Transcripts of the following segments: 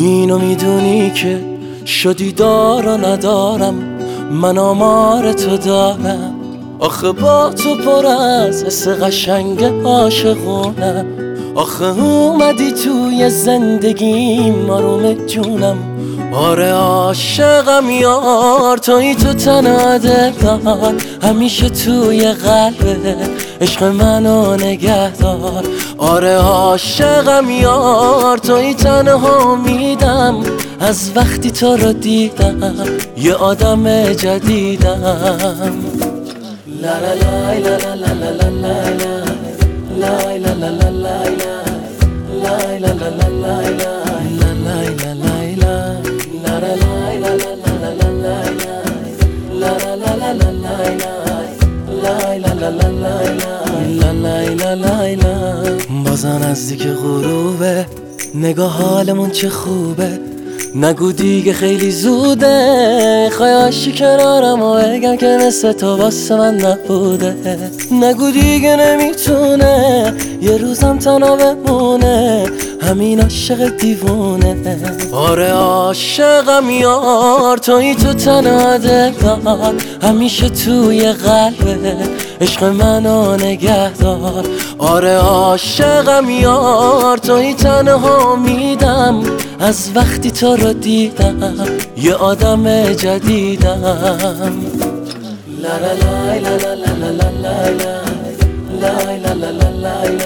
اینو میدونی که شدی دار و ندارم، من آمار تو دارم. آخه با تو پر از حس قشنگ عاشقونم. آخه اومدی توی زندگیم آروم جونم. آره عاشقم یار، توی تو تنها دلدار، همیشه توی قلبه عشق منو نگه دار. آره عاشقم یار، توی تنها امیدم، از وقتی تو رو دیدم یه آدم جدیدم. لا لا لا لا لا لا لا لا لا لا لا بازم نزدیک غروبه، نگاه حالمون چه خوبه. نگو دیگه خیلی زوده، خواهی کنارم و بگم که مثل تو واسه من نبوده. نگو دیگه نمیتونه یه روزم تنها بمونه، همین عاشق دیوونه. آره عاشقم یار، توی تو تنها دلدار، همیشه توی قلبه عشق منو نگه دار. آره عاشقم یار، توی تنها امیدم، از وقتی تو رو دیدم یه آدم جدیدم. لا لا لا لا لا لا لا لا لا لا لا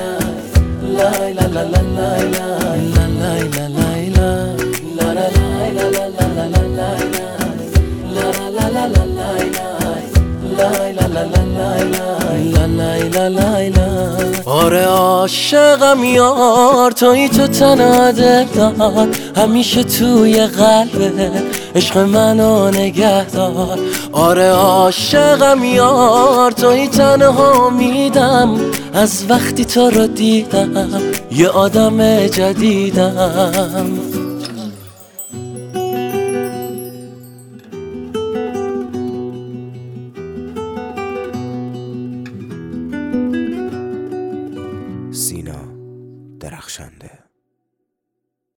آره عاشقم یار، توی تو تنها دلدار، همیشه توی قلبه عشق منو نگه دار. آره عاشقم یار، توی تنها امیدم، از وقتی تو رو دیدم یه آدم جدیدم.